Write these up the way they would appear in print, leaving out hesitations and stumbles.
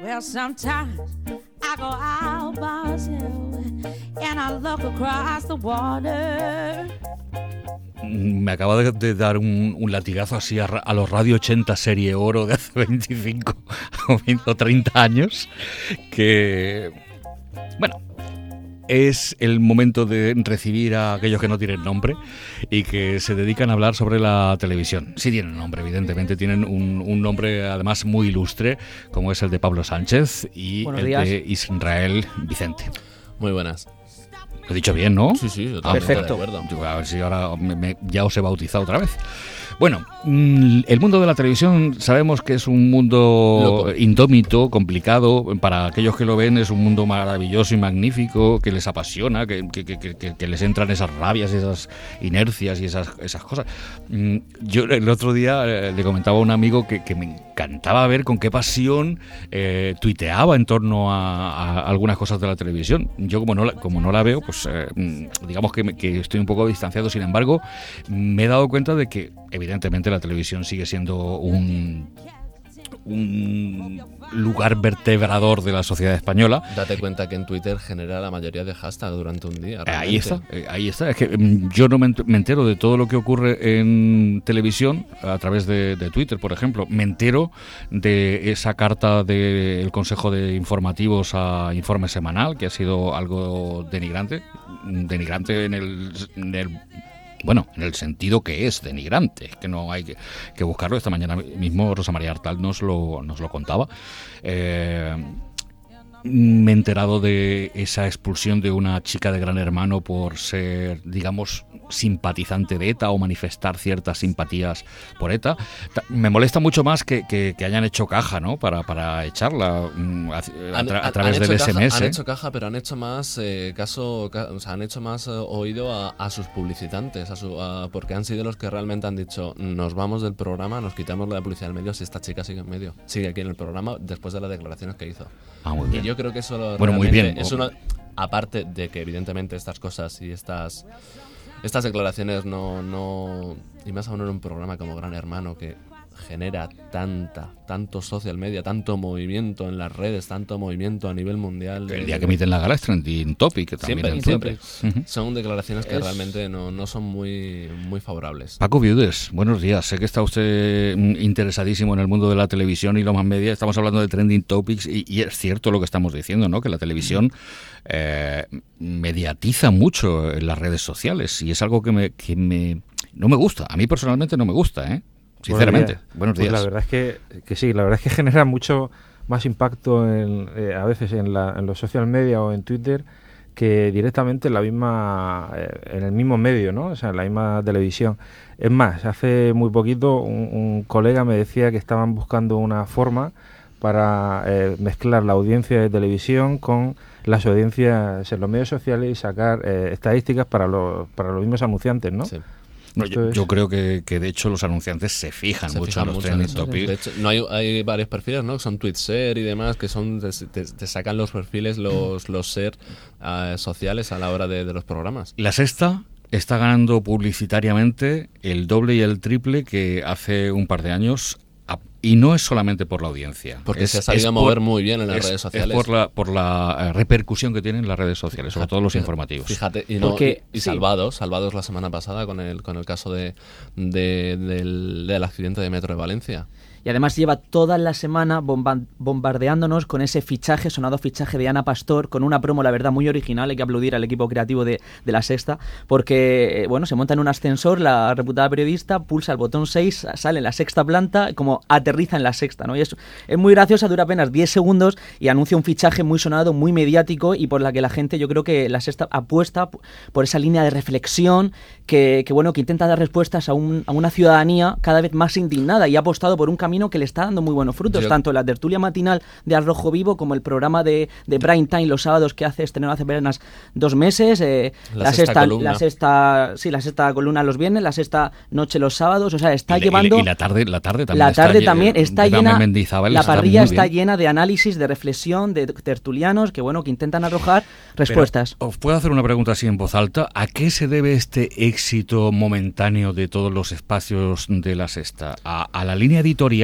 Well, sometimes I go out by myself and I look across the water. Me acaba de dar un latigazo así a los Radio 80 Serie Oro de hace 25 o 30 años, que, bueno, es el momento de recibir a aquellos que no tienen nombre y que se dedican a hablar sobre la televisión. Sí tienen nombre, evidentemente, tienen un nombre además muy ilustre, como es el de Pablo Sánchez y Buenos el días. de Israel Vicente. Muy buenas. Lo he dicho bien, ¿no? Sí, totalmente Perfecto. de acuerdo. Yo, a ver si ahora ya os he bautizado otra vez. Bueno, el mundo de la televisión sabemos que es un mundo Loco. indómito, complicado. Para aquellos que lo ven es un mundo maravilloso y magnífico, que les apasiona, que les entran esas rabias, esas inercias y esas cosas. Yo el otro día le comentaba a un amigo que me encantaba ver con qué pasión tuiteaba en torno a algunas cosas de la televisión. Yo como no la veo, pues digamos que estoy un poco distanciado. Sin embargo, me he dado cuenta de que evidentemente la televisión sigue siendo un lugar vertebrador de la sociedad española. Date cuenta que en Twitter genera la mayoría de hashtags durante un día. Ahí realmente. está. Es que yo no me entero de todo lo que ocurre en televisión a través de Twitter, por ejemplo. Me entero de esa carta del Consejo de Informativos a Informe Semanal, que ha sido algo denigrante en el sentido que es denigrante, que no hay que buscarlo. Esta mañana mismo Rosa María Artal nos lo contaba. Me he enterado de esa expulsión de una chica de Gran Hermano por ser, digamos, simpatizante de ETA o manifestar ciertas simpatías por ETA. Me molesta mucho más que hayan hecho caja, ¿no? Para echarla a través del SMS. Han hecho caja, pero han hecho más han hecho más oído a sus publicitantes, porque han sido los que realmente han dicho: nos vamos del programa, nos quitamos la publicidad del medio si esta chica sigue en medio, sigue aquí en el programa después de las declaraciones que hizo. Ah, muy bien. Y yo creo que eso Bueno, muy bien. es una, aparte de que evidentemente estas cosas y estas declaraciones no y más aún en un programa como Gran Hermano, que genera tanto social media, tanto movimiento en las redes, tanto movimiento a nivel mundial. El día que emiten la gala es trending topic, que también siempre. Ujú. Son declaraciones que realmente no son muy favorables. Paco Viudes, buenos días. Sé que está usted interesadísimo en el mundo de la televisión y los más media. Estamos hablando de trending topics y es cierto lo que estamos diciendo, ¿no? Que la televisión mediatiza mucho en las redes sociales y es algo que no me gusta. A mí personalmente no me gusta, ¿eh? Sinceramente. Buenos días. Pues la verdad es que sí, la verdad es que genera mucho más impacto a veces en los social media o en Twitter que directamente en en el mismo medio, ¿no? O sea, en la misma televisión. Es más, hace muy poquito un colega me decía que estaban buscando una forma para mezclar la audiencia de televisión con las audiencias en los medios sociales y sacar estadísticas para los mismos anunciantes, ¿no? Sí. No, yo creo que de hecho los anunciantes se fijan mucho en los trending eso. topics. De hecho, hay varios perfiles, ¿no? Que son TweetShare y demás, que te sacan los perfiles, los share sociales a la hora de los programas. La Sexta está ganando publicitariamente el doble y el triple que hace un par de años. Y no es solamente por la audiencia. Porque se ha sabido mover muy bien en las redes sociales. Es por la repercusión que tienen las redes sociales, sobre todo los informativos. Fíjate, Salvados la semana pasada con el caso del accidente de Metro de Valencia. Y además lleva toda la semana bombardeándonos con ese sonado fichaje de Ana Pastor, con una promo, la verdad, muy original. Hay que aplaudir al equipo creativo de La Sexta, porque, se monta en un ascensor la reputada periodista, pulsa el botón 6, sale en la sexta planta, como aterriza en La Sexta, ¿no? Y es muy graciosa, dura apenas 10 segundos y anuncia un fichaje muy sonado, muy mediático, y por la que la gente, yo creo que La Sexta apuesta por esa línea de reflexión que intenta dar respuestas a una ciudadanía cada vez más indignada, y ha apostado por un camino que le está dando muy buenos frutos, tanto la tertulia matinal de Al Rojo Vivo como el programa de Prime Time los sábados que estrenó hace apenas 2 meses, la sexta columna los viernes, la sexta noche los sábados, o sea, está llevando... Y la tarde también. La tarde también está llena, la parrilla está bien. llena de análisis, de reflexión, de tertulianos que intentan arrojar respuestas. Pero, ¿os puedo hacer una pregunta así en voz alta? ¿A qué se debe este éxito momentáneo de todos los espacios de La Sexta? ¿A la línea editorial?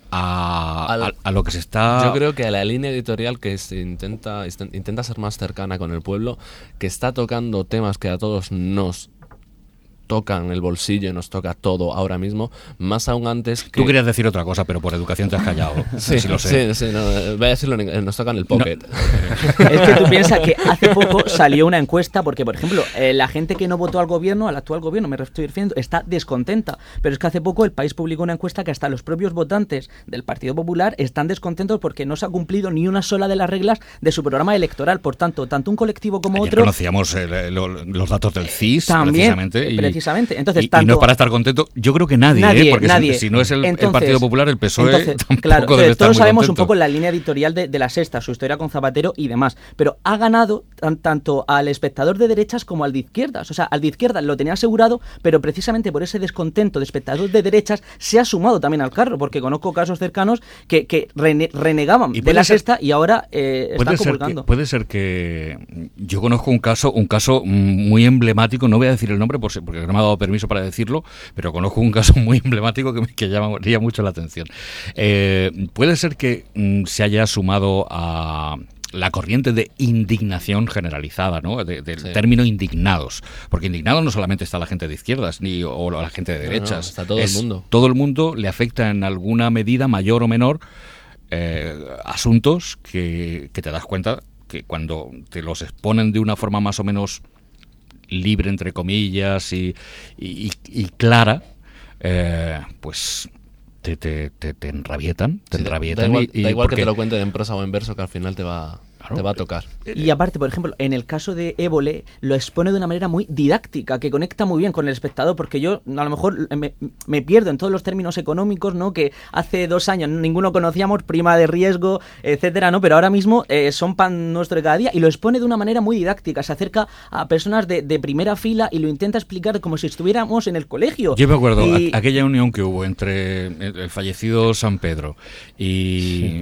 a lo que se está... Yo creo que a la línea editorial que se intenta ser más cercana con el pueblo, que está tocando temas que a todos nos tocan el bolsillo y nos toca todo ahora mismo, más aún antes que... Tú querías decir otra cosa, pero por educación te has callado. Sí, sí lo sé. Sí, no, voy a decirlo, nos tocan el pocket. No. Es que tú piensas que hace poco salió una encuesta porque, por ejemplo, la gente que no votó al gobierno, al actual gobierno, me estoy refiriendo, está descontenta. Pero es que hace poco el país publicó una encuesta que hasta los propios votantes del Partido Popular están descontentos porque no se ha cumplido ni una sola de las reglas de su programa electoral. Por tanto, tanto un colectivo como Ayer otro... conocíamos los datos del CIS, también, precisamente. Entonces, y no es para estar contento, yo creo que nadie. Porque nadie. Si no es el Partido Popular, el PSOE tampoco claro, debe estar todos muy sabemos contento. un poco la línea editorial de La Sexta, su historia con Zapatero y demás, pero ha ganado tanto al espectador de derechas como al de izquierdas. O sea, al de izquierdas lo tenía asegurado, pero precisamente por ese descontento de espectador de derechas se ha sumado también al carro, porque conozco casos cercanos que renegaban de La Sexta y ahora están comulgando. Puede ser que yo conozco un caso muy emblemático, no voy a decir el nombre porque no me ha dado permiso para decirlo, pero conozco un caso muy emblemático que llamaría mucho la atención. Puede ser que se haya sumado a la corriente de indignación generalizada, ¿no? Del término indignados, porque indignados no solamente está la gente de izquierdas o la gente de derechas, está todo el mundo. Todo el mundo le afecta en alguna medida mayor o menor asuntos que te das cuenta que cuando te los exponen de una forma más o menos libre, entre comillas, y clara, pues te enrabietan. Da igual que te lo cuenten en prosa o en verso, que al final te va a tocar. Y aparte, por ejemplo, en el caso de Évole, lo expone de una manera muy didáctica, que conecta muy bien con el espectador, porque yo a lo mejor me pierdo en todos los términos económicos, ¿no? Que hace 2 años ninguno conocíamos, prima de riesgo, etcétera, ¿no? Pero ahora mismo son pan nuestro de cada día, y lo expone de una manera muy didáctica, se acerca a personas de primera fila y lo intenta explicar como si estuviéramos en el colegio. Yo me acuerdo aquella unión que hubo entre el fallecido San Pedro y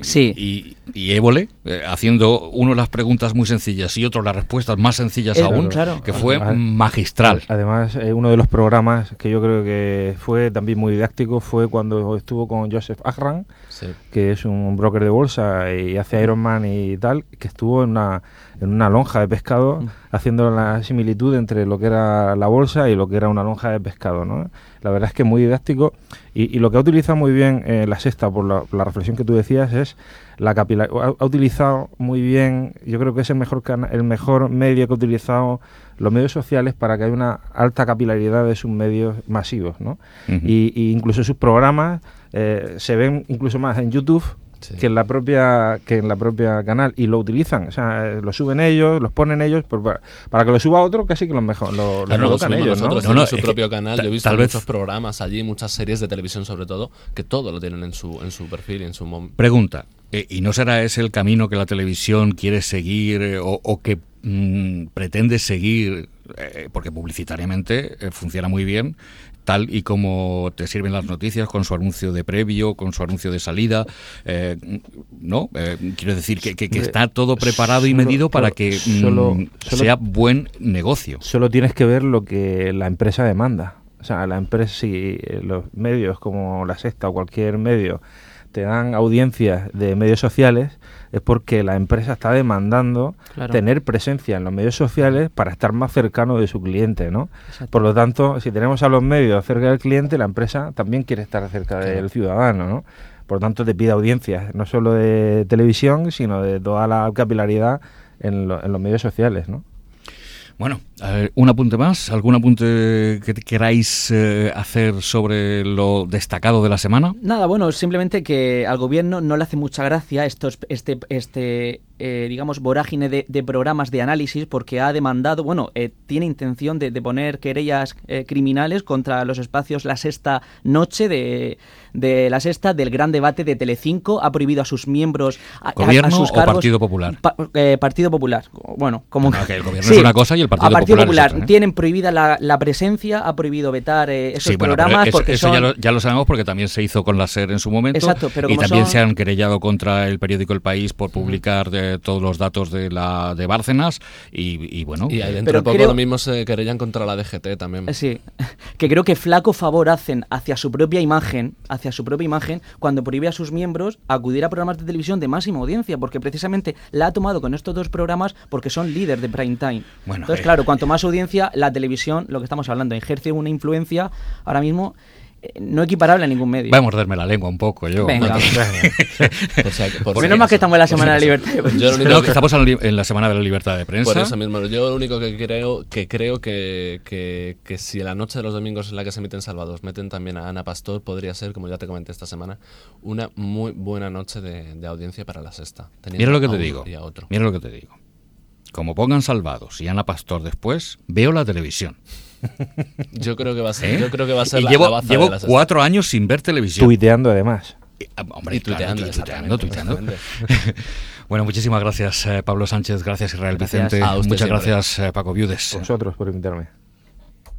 Évole, haciendo uno las preguntas muy sencillas y otro las respuestas más sencillas aún, que fue magistral. Además, uno de los programas que yo creo que fue también muy didáctico fue cuando estuvo con Joseph Agran, que es un broker de bolsa y hace Ironman y tal, que estuvo en una lonja de pescado haciendo la similitud entre lo que era la bolsa y lo que era una lonja de pescado, ¿no? La verdad es que muy didáctico y lo que ha utilizado muy bien La Sexta, por la reflexión que tú decías, es la capilaridad. Ha utilizado muy bien, yo creo que es el mejor medio que ha utilizado los medios sociales para que haya una alta capilaridad de sus medios masivos, ¿no? Y incluso sus programas se ven incluso más en YouTube que en la propia canal, y lo utilizan, o sea, lo suben ellos, los ponen ellos, para que lo suba otro, casi que lo colocan ellos, nosotros, ¿no? en su propio canal. Yo he visto muchos programas allí, muchas series de televisión sobre todo, que todo lo tienen en su perfil y en su momento. Pregunta, ¿y no será ese el camino que la televisión quiere seguir o que pretende seguir, porque publicitariamente funciona muy bien, tal y como te sirven las noticias, con su anuncio de previo, con su anuncio de salida, ¿no? Quiero decir que está todo preparado y medido para que sea buen negocio. Solo tienes que ver lo que la empresa demanda. O sea, la empresa, si los medios como La Sexta o cualquier medio te dan audiencias de medios sociales, es porque la empresa está demandando tener presencia en los medios sociales para estar más cercano de su cliente, ¿no? Exacto. Por lo tanto, si tenemos a los medios cerca del cliente, la empresa también quiere estar cerca del ciudadano, ¿no? Por lo tanto, te pide audiencias, no solo de televisión, sino de toda la capilaridad en los medios sociales, ¿no? Bueno, un apunte más, algún apunte que queráis hacer sobre lo destacado de la semana. Nada, bueno, simplemente que al gobierno no le hace mucha gracia digamos, vorágine de programas de análisis, porque ha demandado, tiene intención de poner querellas criminales contra los espacios La Sexta Noche de La Sexta, del Gran Debate de Telecinco. Ha prohibido a sus miembros ¿Gobierno a sus o cargos, Partido Popular? Partido Popular. Bueno, como que el gobierno es una cosa y el Partido Popular es otra, ¿eh? Tienen prohibida la presencia, ha prohibido vetar esos programas, porque eso ya lo sabemos, porque también se hizo con la SER en su momento. Exacto, pero y también se han querellado contra el periódico El País por publicar todos los datos de Bárcenas y bueno. Y dentro Pero de poco creo- lo mismo se querellan contra la DGT también. Sí, que creo que flaco favor hacen hacia su propia imagen, cuando prohíbe a sus miembros acudir a programas de televisión de máxima audiencia, porque precisamente la ha tomado con estos dos programas porque son líderes de prime time. Bueno, Entonces, claro, cuanto más audiencia, la televisión, lo que estamos hablando, ejerce una influencia ahora mismo no equiparable a ningún medio. Voy a morderme la lengua un poco yo. Venga. Por si- por Menos si mal que acaso. estamos en la Semana de la Yo Libertad. lo único No, que que- estamos en la Semana de la Libertad de Prensa. Por eso mismo, yo lo único que creo que si la noche de los domingos en la que se emiten Salvados meten también a Ana Pastor, podría ser, como ya te comenté esta semana, una muy buena noche de audiencia para la Sexta. teniendo Mira lo que a te uno digo. y a otro. Mira lo que te digo. Como pongan Salvados y Ana Pastor después, veo la televisión. Yo creo que va a ser, ¿Eh? yo creo que va a ser Y la llevo baza llevo de la Sexta. 4 años sin ver televisión. Tuiteando además. Hombre, Y tuiteando, claro, tuiteando. exactamente. Bueno, muchísimas gracias, Pablo Sánchez. Gracias, Israel Gracias. Vicente. A usted Muchas siempre. gracias, Paco Viudes. Vosotros por invitarme.